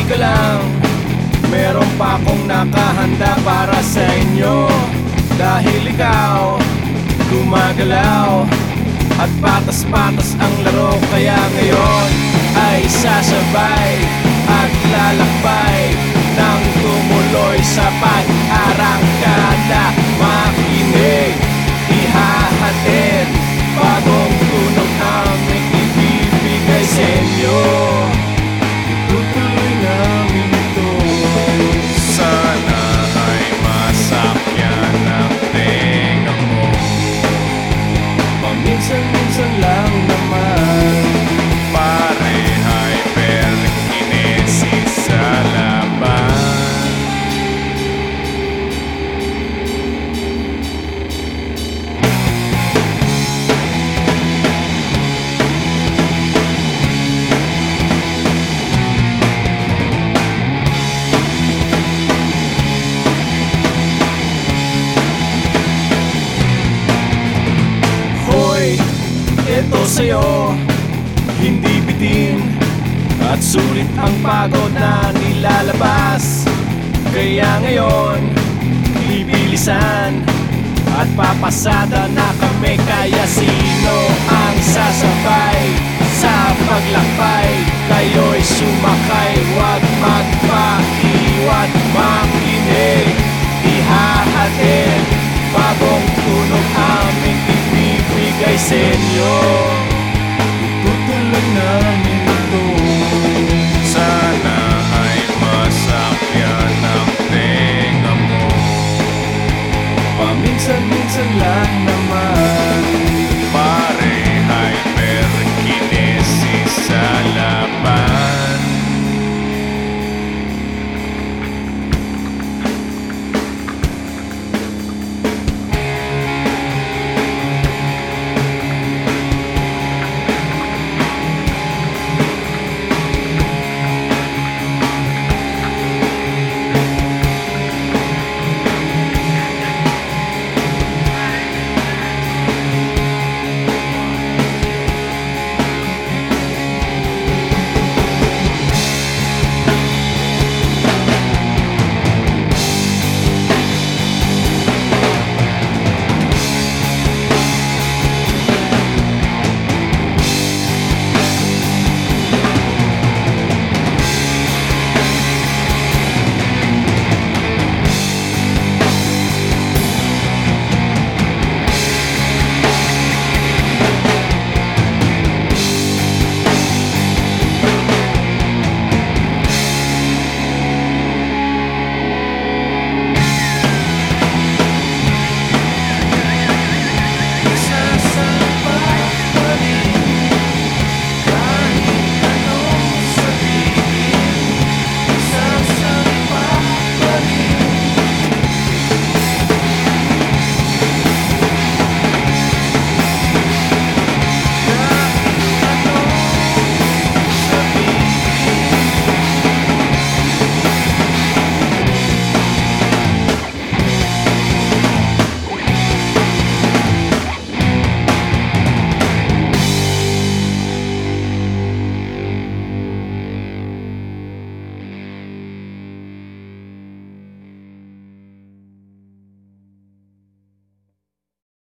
ka lang, meron pa akong nakahanda para sa inyo. Dahil ikaw gumagalaw at patas-patas ang laro, kaya ngayon ay sasabay at lalakbay nang tumuloy sa pag-arangkada. Makinig, ihahatid, bagong tunog aming ibibigay sa inyo. Itutuloy namin ito. Sana ay masakyan ang tenga mo. Paminsan-minsan lang naman. Pare, hyperkinesis sa laban. Ito sa'yo, hindi bitin at sulit ang pagod na nilalabas. Kaya ngayon, bibilisan at papasada na kami. Kaya sino ang sasabay sa paglakbay? Kayo'y sumakay, huwag magpaiwan. Makinig, ihahatid, bagong tunog aming ibibigay sa inyo. Itutuloy namin ito. Sana ay masakyan ang tenga mo. Paminsan-minsan lang naman.